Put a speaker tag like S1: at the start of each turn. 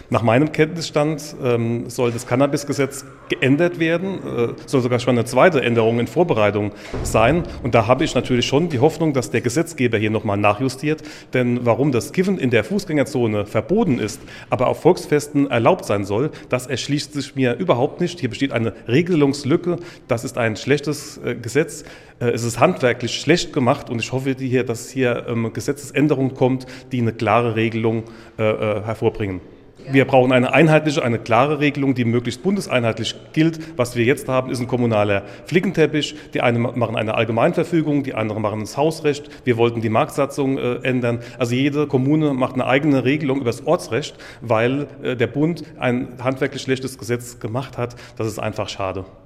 S1: Nach meinem Kenntnisstand soll das Cannabisgesetz geändert werden, soll sogar schon eine zweite Änderung in Vorbereitung sein. Und da habe ich natürlich schon die Hoffnung, dass der Gesetzgeber hier nochmal nachjustiert. Denn warum das Kiffen in der Fußgängerzone verboten ist, aber auf Volksfesten erlaubt sein soll, das erschließt sich mir überhaupt nicht. Hier besteht eine Regelungslücke. Das ist ein schlechtes Gesetz. Es ist handwerklich schlecht gemacht und ich hoffe, dass hier Gesetzesänderungen kommt, die eine klare Regelung hervorbringen. Wir brauchen eine einheitliche, eine klare Regelung, die möglichst bundeseinheitlich gilt. Was wir jetzt haben, ist ein kommunaler Flickenteppich. Die einen machen eine Allgemeinverfügung, die anderen machen das Hausrecht. Wir wollten die Marktsatzung ändern. Also jede Kommune macht eine eigene Regelung über das Ortsrecht, weil der Bund ein handwerklich schlechtes Gesetz gemacht hat. Das ist einfach schade.